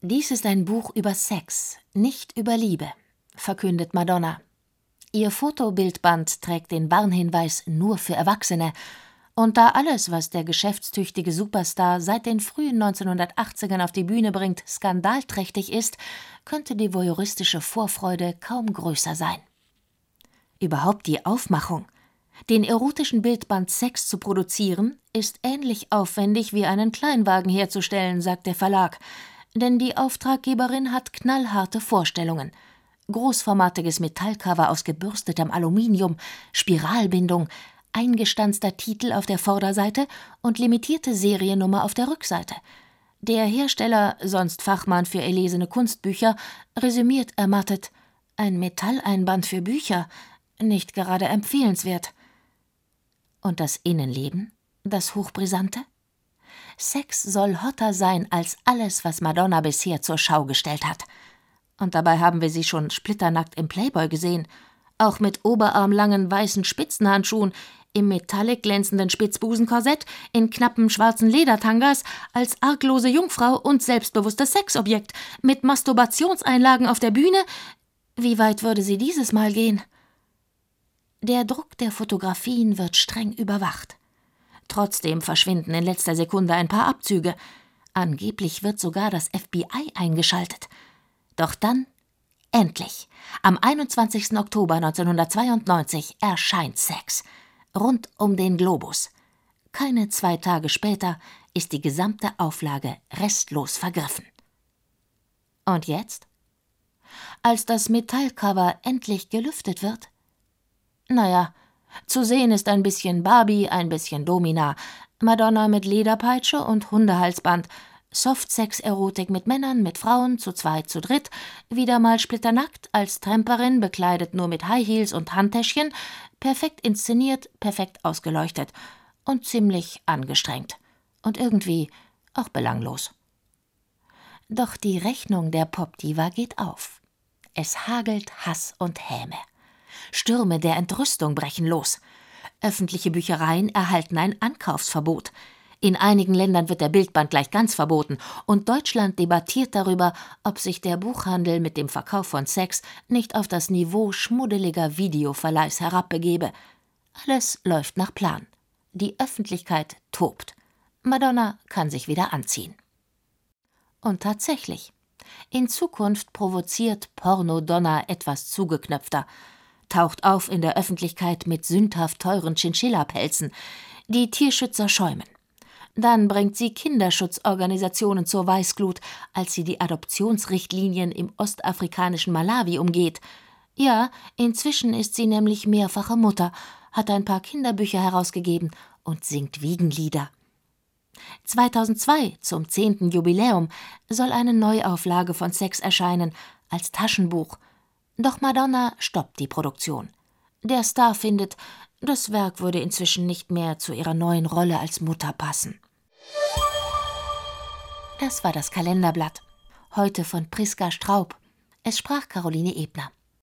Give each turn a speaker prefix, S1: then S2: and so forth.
S1: Dies ist ein Buch über Sex, nicht über Liebe, verkündet Madonna. Ihr Fotobildband trägt den Warnhinweis nur für Erwachsene. Und da alles, was der geschäftstüchtige Superstar seit den frühen 1980ern auf die Bühne bringt, skandalträchtig ist, könnte die voyeuristische Vorfreude kaum größer sein. Überhaupt die Aufmachung. Den erotischen Bildband Sex zu produzieren, ist ähnlich aufwendig wie einen Kleinwagen herzustellen, sagt der Verlag. Denn die Auftraggeberin hat knallharte Vorstellungen. Großformatiges Metallcover aus gebürstetem Aluminium, Spiralbindung, eingestanzter Titel auf der Vorderseite und limitierte Seriennummer auf der Rückseite. Der Hersteller, sonst Fachmann für erlesene Kunstbücher, resümiert ermattet: Ein Metalleinband für Bücher, nicht gerade empfehlenswert. Und das Innenleben, das Hochbrisante? Sex soll hotter sein als alles, was Madonna bisher zur Schau gestellt hat. Und dabei haben wir sie schon splitternackt im Playboy gesehen. Auch mit oberarmlangen weißen Spitzenhandschuhen, im metallic glänzenden Spitzbusenkorsett, in knappen schwarzen Ledertangas, als arglose Jungfrau und selbstbewusstes Sexobjekt, mit Masturbationseinlagen auf der Bühne. Wie weit würde sie dieses Mal gehen? Der Druck der Fotografien wird streng überwacht. Trotzdem verschwinden in letzter Sekunde ein paar Abzüge. Angeblich wird sogar das FBI eingeschaltet. Doch dann, endlich, am 21. Oktober 1992 erscheint Sex. Rund um den Globus. Keine 2 Tage später ist die gesamte Auflage restlos vergriffen. Und jetzt? Als das Metallcover endlich gelüftet wird? Naja, zu sehen ist ein bisschen Barbie, ein bisschen Domina, Madonna mit Lederpeitsche und Hundehalsband, Softsex-Erotik mit Männern, mit Frauen, zu zweit, zu dritt, wieder mal splitternackt, als Tramperin, bekleidet nur mit High Heels und Handtäschchen, perfekt inszeniert, perfekt ausgeleuchtet und ziemlich angestrengt. Und irgendwie auch belanglos. Doch die Rechnung der Popdiva geht auf. Es hagelt Hass und Häme. Stürme der Entrüstung brechen los. Öffentliche Büchereien erhalten ein Ankaufsverbot. In einigen Ländern wird der Bildband gleich ganz verboten und Deutschland debattiert darüber, ob sich der Buchhandel mit dem Verkauf von Sex nicht auf das Niveau schmuddeliger Videoverleihs herabbegebe. Alles läuft nach Plan. Die Öffentlichkeit tobt. Madonna kann sich wieder anziehen. Und tatsächlich, in Zukunft provoziert Pornodonna etwas zugeknöpfter, taucht auf in der Öffentlichkeit mit sündhaft teuren Chinchilla-Pelzen. Die Tierschützer schäumen. Dann bringt sie Kinderschutzorganisationen zur Weißglut, als sie die Adoptionsrichtlinien im ostafrikanischen Malawi umgeht. Ja, inzwischen ist sie nämlich mehrfache Mutter, hat ein paar Kinderbücher herausgegeben und singt Wiegenlieder. 2002, zum 10. Jubiläum, soll eine Neuauflage von Sex erscheinen, als Taschenbuch. Doch Madonna stoppt die Produktion. Der Star findet, das Werk würde inzwischen nicht mehr zu ihrer neuen Rolle als Mutter passen. Das war das Kalenderblatt. Heute von Priska Straub. Es sprach Caroline Ebner.